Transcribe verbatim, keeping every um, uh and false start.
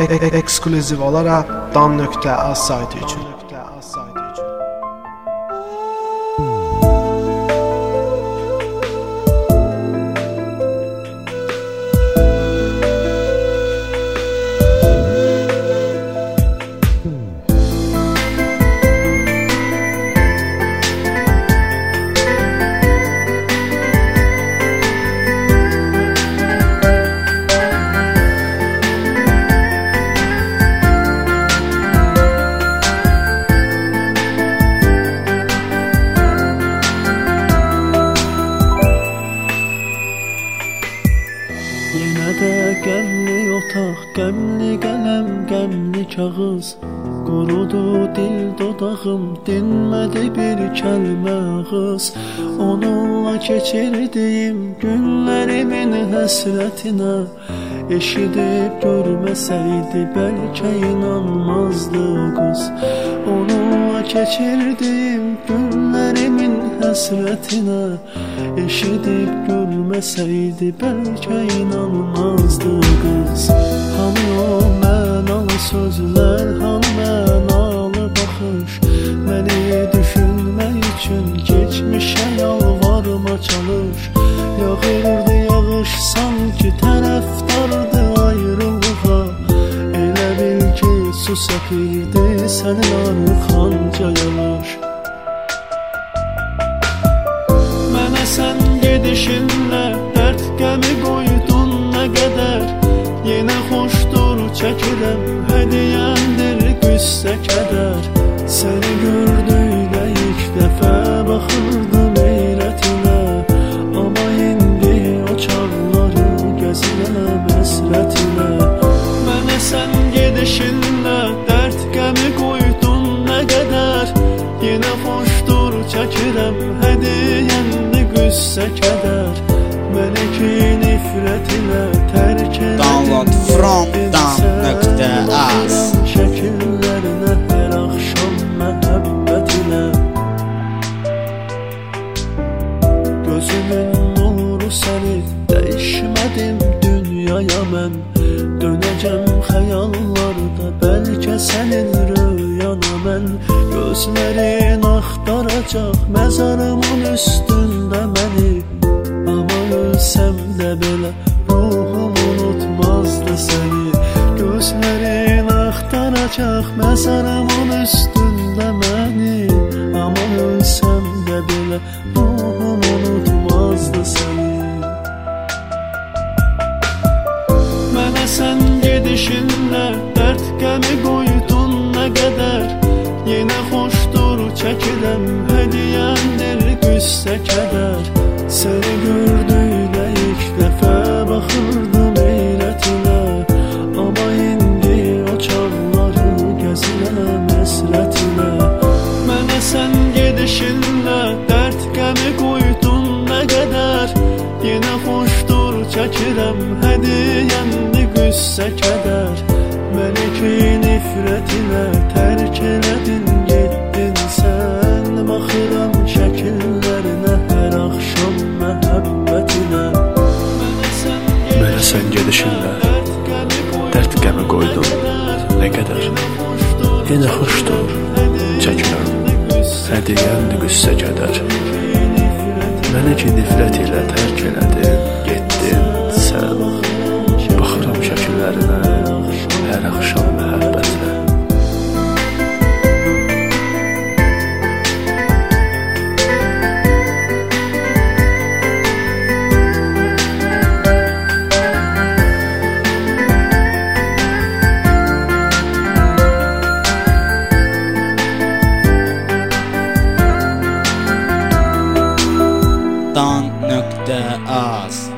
eksklüziv olaraq dan.az saytı üçün. Qəmli otaq, qəmli qələm, qəmli kağız, qurudu dil dodağım, dinmədi bir kəlmə ağız. Onunla keçirdiyim günlərimin həsrətinə, eşidib görməsəydi bəlkə inanmazdı qız. Onunla keçirdiyim günlərimin həsrətinə, eşidib görməsəydi bəlkə inanmazdı qız. Hanı o mənalı sözlər, hanı mənalı baxış, məni düşünmək üçün geçmişə yalvarma çalış. Yağırdı yağış sanki tərəfdardı ayrılığa, elə bil ki su səpirdi sənin arxanca yağış. Mənə sən gedişinlə dərd qəmi qoydun nə qədər, yenə xoşdur çəkirəm, hədiyyəndir qüssə kədər. Səni gördükdə ilk dəfə baxırdım heyrətinə, amma indi o çağları gəzirəm həsrətinə. Mənə sən gedişinlə dərd qəmi qoydun nə qədər, yenə xoşdur çəkirəm, hədiyyəndir qüssə kədər. Məni ki nifrətinə tərk elədin. Download from dan.az. Şəkillərinə hər axşam məhəbbətinə, gözümün nuru səni, dəyişmədim dünyaya mən. Dönəcəm xəyallarda bəlkə sənin rüyana mən. Gözlərin axtaracaq məzarımın üstündə məni, amma ölsəm də belə ruhum unutmazdı səni. Gözlərin axtaracaq məzarımın üstündə məni, amma ölsəm də belə ruhum unutmazdı səni. Mənə sən gedişinlə dərd qəmi qoydun nə qədər, yenə xoşdur çəkirəm, hədiyyəndir qüssə kədər. Səni gördükdə ilk dəfə baxırdım heyrətinə, amma indi o çağları gəzirəm həsrətinə. Mənə sən gedişinlə dərd qəmi qoydun nə qədər, yenə xoşdur çəkirəm, hədiyyəndir qüssə kədər. Məni ki nifrətinə tərk elədin, getdin sən. Baxıram şəkillərinə hər axşam məhəbbətinə. Mənə sən gedişinlə dərd qəmi qoydun nə qədər, yenə xoşdur çəkirəm, hədiyyəndir qüssə kədər. Məni ki nifrət ilə tərk elədin, getdin sən. Baxıram şəkillərinə hər axşam məhəbbətinə. dan.az